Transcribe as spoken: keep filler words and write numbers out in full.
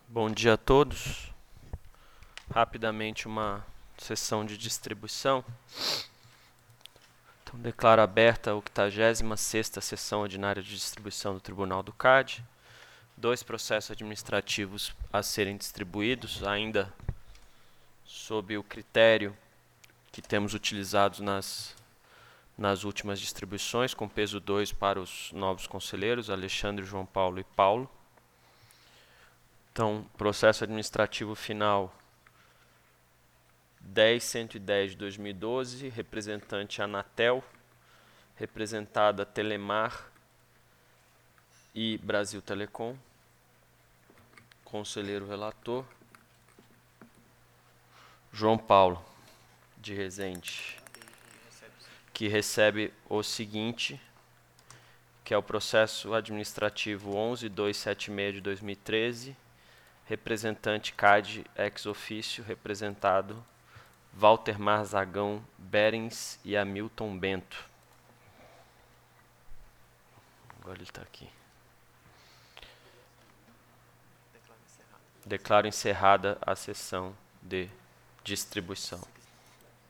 Bom dia a todos. Rapidamente uma sessão de distribuição. Então, declaro aberta a oitagésima sexta sessão ordinária de distribuição do Tribunal do C A D. Dois processos administrativos a serem distribuídos, ainda sob o critério que temos utilizado nas, nas últimas distribuições, com peso dois para os novos conselheiros, Alexandre, João Paulo e Paulo. Então, processo administrativo final dez mil cento e dez de dois mil e doze, representante Anatel, representada Telemar e Brasil Telecom. Conselheiro relator, João Paulo de Resende, que recebe o seguinte, que é o processo administrativo onze mil duzentos e setenta e seis de dois mil e treze, representante C A D ex ofício, representado Walter Marzagão Berens e Hamilton Bento. Agora ele está aqui. Declaro encerrada a sessão de distribuição.